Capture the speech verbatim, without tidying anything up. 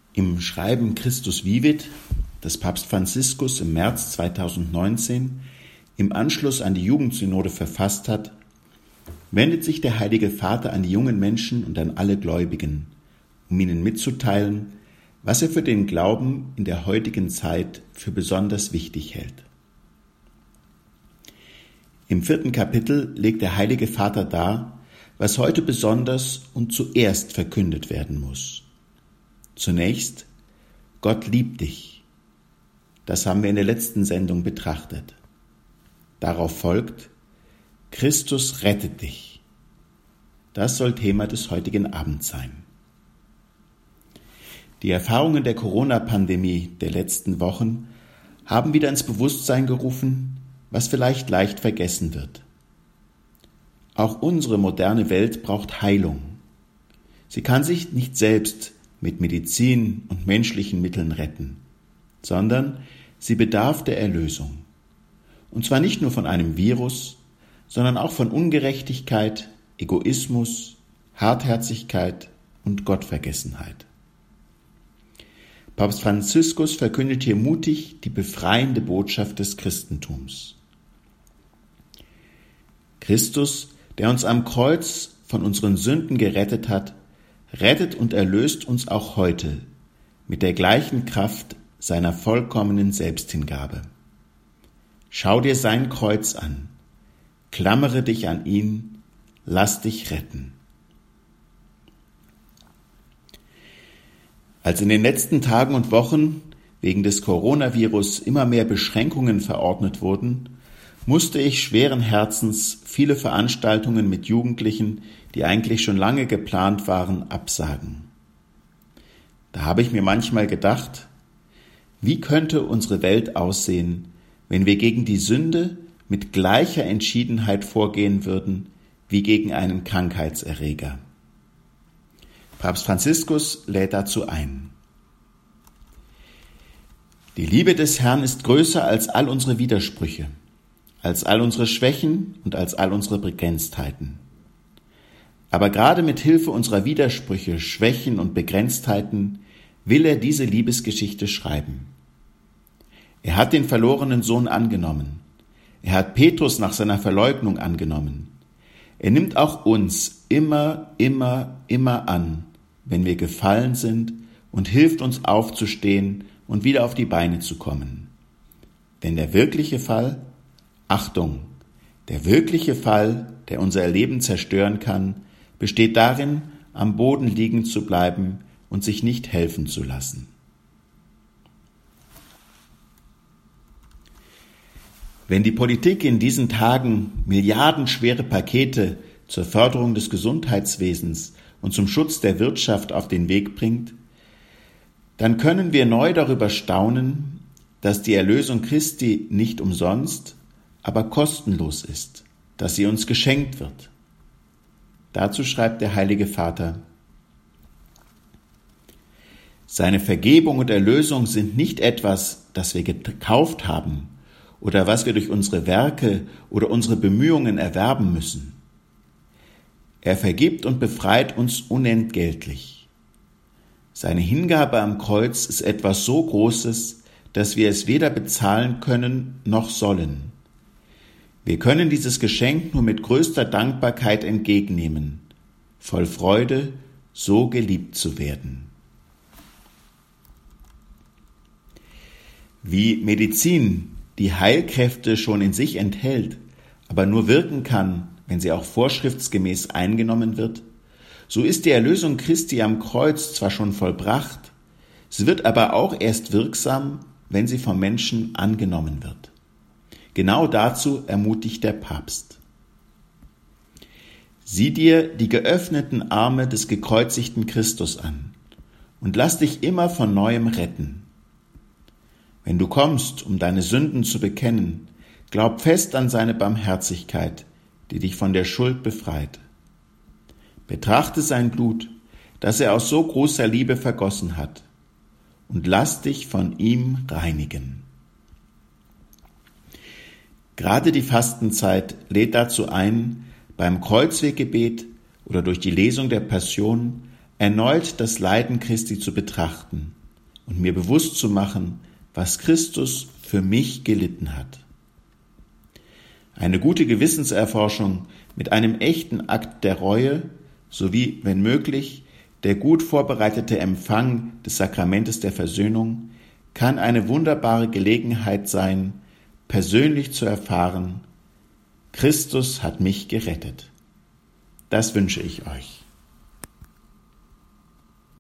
Im Schreiben Christus Vivit, das Papst Franziskus im März zweitausendneunzehn im Anschluss an die Jugendsynode verfasst hat, wendet sich der Heilige Vater an die jungen Menschen und an alle Gläubigen, um ihnen mitzuteilen, was er für den Glauben in der heutigen Zeit für besonders wichtig hält. Im vierten Kapitel legt der Heilige Vater dar, was heute besonders und zuerst verkündet werden muss. Zunächst, Gott liebt dich. Das haben wir in der letzten Sendung betrachtet. Darauf folgt, Christus rettet dich. Das soll Thema des heutigen Abends sein. Die Erfahrungen der Corona-Pandemie der letzten Wochen haben wieder ins Bewusstsein gerufen, was vielleicht leicht vergessen wird. Auch unsere moderne Welt braucht Heilung. Sie kann sich nicht selbst mit Medizin und menschlichen Mitteln retten, sondern sie bedarf der Erlösung. Und zwar nicht nur von einem Virus, sondern auch von Ungerechtigkeit, Egoismus, Hartherzigkeit und Gottvergessenheit. Papst Franziskus verkündet hier mutig die befreiende Botschaft des Christentums. Christus, der uns am Kreuz von unseren Sünden gerettet hat, rettet und erlöst uns auch heute mit der gleichen Kraft seiner vollkommenen Selbsthingabe. Schau dir sein Kreuz an, klammere dich an ihn, lass dich retten. Als in den letzten Tagen und Wochen wegen des Coronavirus immer mehr Beschränkungen verordnet wurden, musste ich schweren Herzens viele Veranstaltungen mit Jugendlichen, die eigentlich schon lange geplant waren, absagen. Da habe ich mir manchmal gedacht, wie könnte unsere Welt aussehen, wenn wir gegen die Sünde mit gleicher Entschiedenheit vorgehen würden wie gegen einen Krankheitserreger. Papst Franziskus lädt dazu ein. Die Liebe des Herrn ist größer als all unsere Widersprüche, als all unsere Schwächen und als all unsere Begrenztheiten. Aber gerade mit Hilfe unserer Widersprüche, Schwächen und Begrenztheiten will er diese Liebesgeschichte schreiben. Er hat den verlorenen Sohn angenommen. Er hat Petrus nach seiner Verleugnung angenommen. Er nimmt auch uns immer, immer, immer an, wenn wir gefallen sind, und hilft uns aufzustehen und wieder auf die Beine zu kommen. Denn der wirkliche Fall, Achtung, der wirkliche Fall, der unser Leben zerstören kann, besteht darin, am Boden liegen zu bleiben und sich nicht helfen zu lassen. Wenn die Politik in diesen Tagen milliardenschwere Pakete zur Förderung des Gesundheitswesens und zum Schutz der Wirtschaft auf den Weg bringt, dann können wir neu darüber staunen, dass die Erlösung Christi nicht umsonst, aber kostenlos ist, dass sie uns geschenkt wird. Dazu schreibt der Heilige Vater: Seine Vergebung und Erlösung sind nicht etwas, das wir gekauft haben oder was wir durch unsere Werke oder unsere Bemühungen erwerben müssen. Er vergibt und befreit uns unentgeltlich. Seine Hingabe am Kreuz ist etwas so Großes, dass wir es weder bezahlen können noch sollen. Wir können dieses Geschenk nur mit größter Dankbarkeit entgegennehmen, voll Freude, so geliebt zu werden. Wie Medizin die Heilkräfte schon in sich enthält, aber nur wirken kann, wenn sie auch vorschriftsgemäß eingenommen wird, so ist die Erlösung Christi am Kreuz zwar schon vollbracht, sie wird aber auch erst wirksam, wenn sie vom Menschen angenommen wird. Genau dazu ermutigt der Papst. Sieh dir die geöffneten Arme des gekreuzigten Christus an und lass dich immer von Neuem retten. Wenn du kommst, um deine Sünden zu bekennen, glaub fest an seine Barmherzigkeit, die dich von der Schuld befreit. Betrachte sein Blut, das er aus so großer Liebe vergossen hat, und lass dich von ihm reinigen. Gerade die Fastenzeit lädt dazu ein, beim Kreuzweggebet oder durch die Lesung der Passion erneut das Leiden Christi zu betrachten und mir bewusst zu machen, was Christus für mich gelitten hat. Eine gute Gewissenserforschung mit einem echten Akt der Reue sowie, wenn möglich, der gut vorbereitete Empfang des Sakramentes der Versöhnung kann eine wunderbare Gelegenheit sein, persönlich zu erfahren, Christus hat mich gerettet. Das wünsche ich euch.